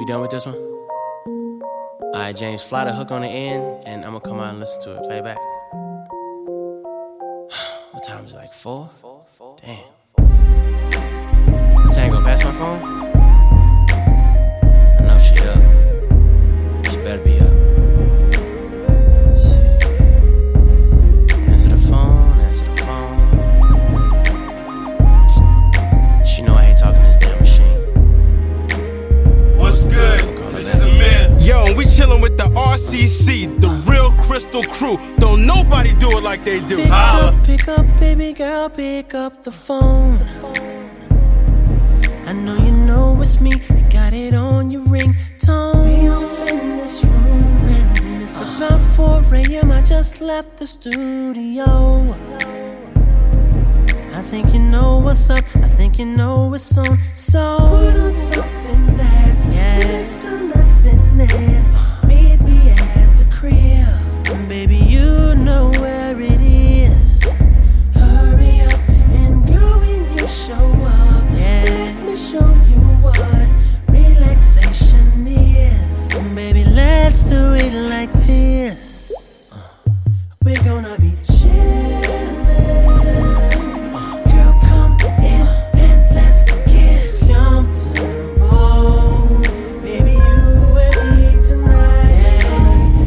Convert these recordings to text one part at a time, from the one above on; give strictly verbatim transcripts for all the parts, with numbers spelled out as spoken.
done with this one? Alright, James, fly the hook on the end, and I'm gonna come out and listen to it. Play it back. What time is it? Like four? Damn. Tango, pass my phone? I know she up. She better be up. Shit. Answer the phone, answer the phone. She know I hate talking to this damn machine. What's good? This is Amir. Yo, and we chillin' with the R C C, the real Crystal crew. Don't nobody do it like they do. Pick up, pick up, baby girl, pick up the phone. I know you know it's me, you got it on your ringtone. We off in this room and it's about four a.m. I just left the studio. I think you know what's up, I think you know it's on. So put on something that's yeah. next to nothing and meet me at the crib. Baby, you know where it is. Hurry up and go when you show up. Yeah. Let me show you what relaxation is. Baby, let's do it like this. We're gonna be chillin'. Girl, come in and let's get comfortable. Baby, you and me tonight. We're gonna be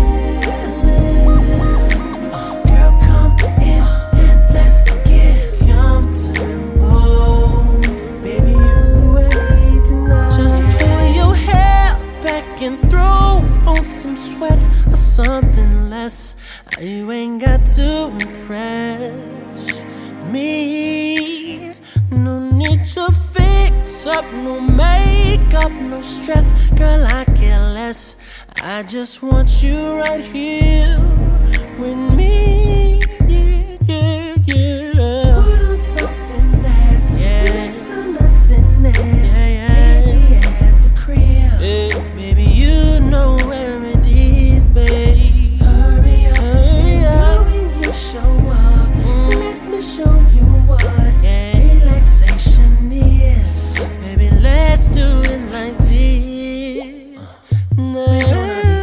chillin'. Girl, come in and let's get comfortable. Baby, you and me tonight. Just pull your hair back and throw on some sweats or something less. You ain't got to impress me. No need to fix up, no makeup, no stress. Girl, I care less. I just want you right here with me. Yeah, yeah, yeah. Put on something that's yeah. next to nothing and yeah, yeah. meet me at the crib. Yeah. Baby, you know where it is, babe. Hurry up, hurry up. When you show up, mm. let me show you what yeah. relaxation is. Baby, let's do it like this. No. We're gonna be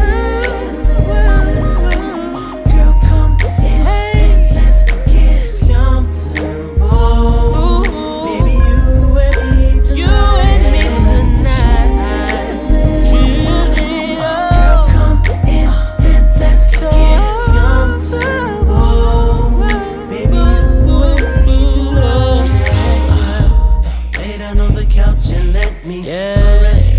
chillin'. Girl, come in and let's get comfortable. Ooh. Baby, you and me tonight. You and me tonight. Chillin'. Girl, come in and let's get comfortable. Baby, you and me tonight. Lay down on the couch and let me yeah. caress